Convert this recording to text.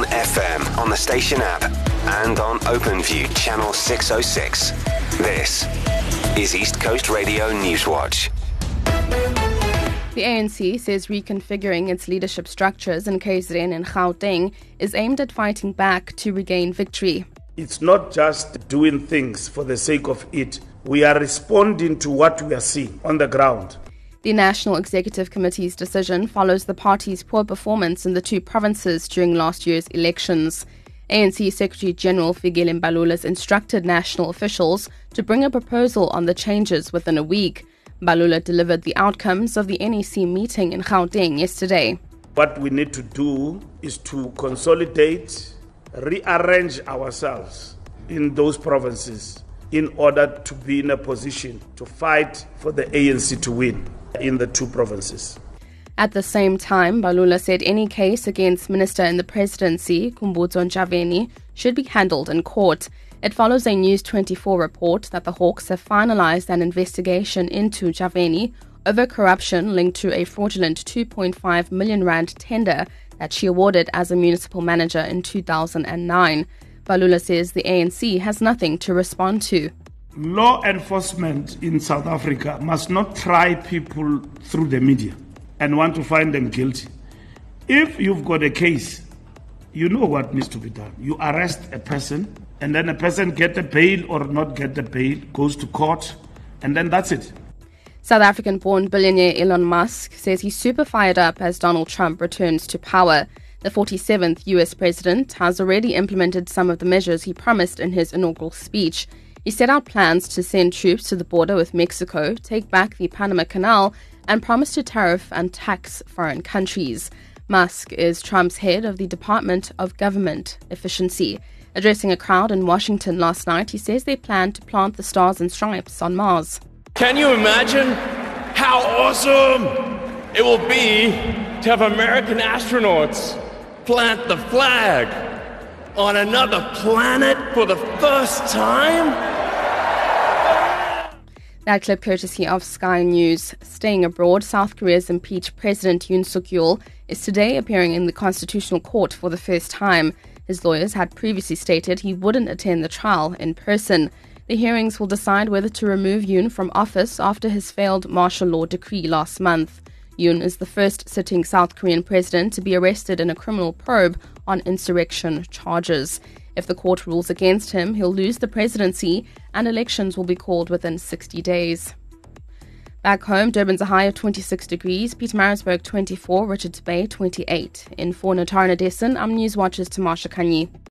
on FM, on the station app, and on OpenView channel 606. This is East Coast Radio Newswatch. The ANC says reconfiguring its leadership structures in KZN and Gauteng is aimed at fighting back to regain victory. It's not just doing things for the sake of it. We are responding to what we are seeing on the ground. The National Executive Committee's decision follows the party's poor performance in the two provinces during last year's elections. ANC Secretary General Fikile Mbalula has instructed national officials to bring a proposal on the changes within a week. Mbalula delivered the outcomes of the NEC meeting in Gauteng yesterday. What we need to do is to consolidate, rearrange ourselves in those provinces in order to be in a position to fight for the ANC to win in the two provinces. At the same time, Mbalula said any case against Minister in the Presidency, Khumbudzo Ntshavheni, should be handled in court. It follows a News 24 report that the Hawks have finalized an investigation into Ntshavheni over corruption linked to a fraudulent 2.5 million rand tender that she awarded as a municipal manager in 2009. Mbalula says the ANC has nothing to respond to. Law enforcement in South Africa must not try people through the media and want to find them guilty. If you've got a case, you know what needs to be done. You arrest a person, and then a person get a bail or not get the bail, goes to court, and then that's it. South African-born billionaire Elon Musk says he's super fired up as Donald Trump returns to power. The 47th US president has already implemented some of the measures he promised in his inaugural speech. He set out plans to send troops to the border with Mexico, take back the Panama Canal, and promise to tariff and tax foreign countries. Musk is Trump's head of the Department of Government Efficiency. Addressing a crowd in Washington last night, he says they plan to plant the stars and stripes on Mars. Can you imagine how awesome it will be to have American astronauts plant the flag on another planet for the first time? That clip courtesy of Sky News. Staying abroad, South Korea's impeached President Yoon Suk-yeol is today appearing in the Constitutional Court for the first time. His lawyers had previously stated he wouldn't attend the trial in person. The hearings will decide whether to remove Yoon from office after his failed martial law decree last month. Yoon is the first sitting South Korean president to be arrested in a criminal probe on insurrection charges. If the court rules against him, he'll lose the presidency and elections will be called within 60 days. Back home, Durban's a high of 26 degrees, Pietermaritzburg 24, Richards Bay 28. In for Natarna Dessen, I'm Newswatch's Tamasha Kanyi.